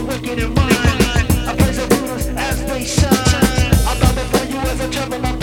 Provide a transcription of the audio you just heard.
the wicked in mind. I praise the rulers as they shine. I bow before you as I tremble my